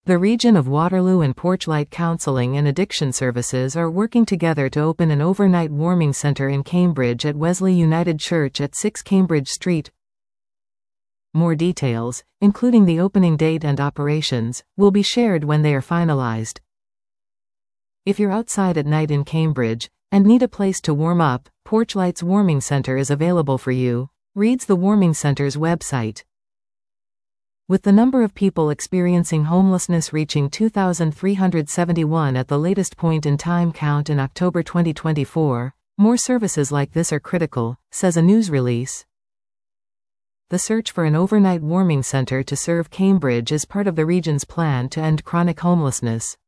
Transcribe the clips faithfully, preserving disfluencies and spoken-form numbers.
The region of Waterloo and Porchlight Counseling and Addiction Services are working together to open an overnight warming center in Cambridge at Wesley United Church at six Cambridge Street. More details, including the opening date and operations, will be shared when they are finalized. If you're outside at night in Cambridge and need a place to warm up, Porchlight's Warming Center is available for you, reads the Warming Center's website. With the number of people experiencing homelessness reaching two thousand three hundred seventy-one at the latest point in time count in October twenty twenty-four, more services like this are critical, says a news release. The search for an overnight warming center to serve Cambridge is part of the region's plan to end chronic homelessness.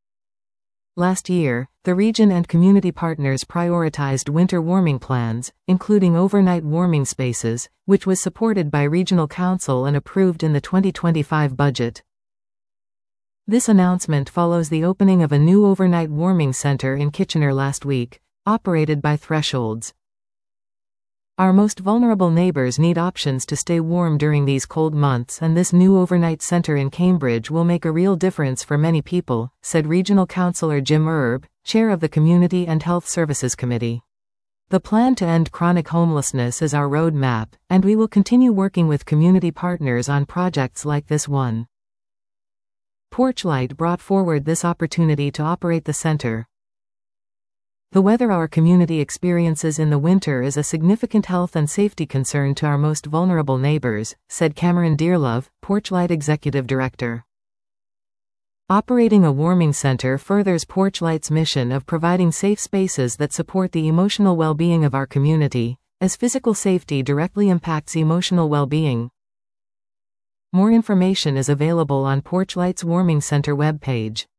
Last year, the region and community partners prioritized winter warming plans, including overnight warming spaces, which was supported by Regional Council and approved in the twenty twenty-five budget. This announcement follows the opening of a new overnight warming center in Kitchener last week, operated by Thresholds. Our most vulnerable neighbors need options to stay warm during these cold months, and this new overnight center in Cambridge will make a real difference for many people, said Regional Councillor Jim Erb, chair of the Community and Health Services Committee. The plan to end chronic homelessness is our roadmap, and we will continue working with community partners on projects like this one. Porchlight brought forward this opportunity to operate the center. The weather our community experiences in the winter is a significant health and safety concern to our most vulnerable neighbors, said Cameron Dearlove, Porchlight Executive Director. Operating a warming center furthers Porchlight's mission of providing safe spaces that support the emotional well-being of our community, as physical safety directly impacts emotional well-being. More information is available on Porchlight's Warming Center webpage.